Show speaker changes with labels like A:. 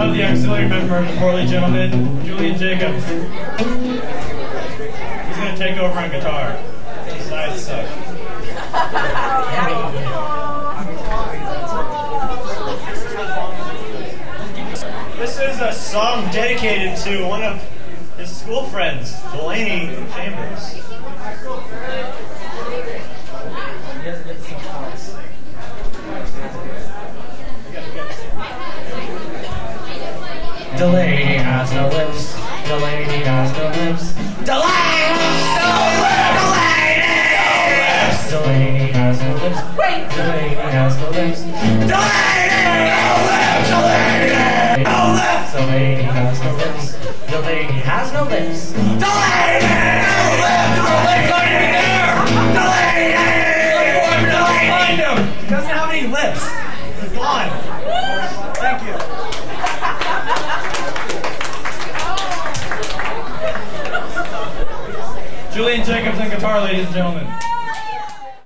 A: now the auxiliary member of the Portly Gentlemen, Julian Jacobs. He's going to take over on guitar. His sides suck. This is a song dedicated to one of his school friends, Delaney Chambers.
B: Delaney has no lips. Delaney has no lips. Delaney has no lips. Delaney has no lips. Wait. Delaney has no lips. Delaney no lips. Delaney no lips. Delaney has no lips. Delaney has no lips. Delaney no lips. The lips aren't even there. Delaney. Delaney. Find him. He doesn't have any lips. He's gone. Thank you.
A: Julian Jacobs on guitar, ladies and gentlemen.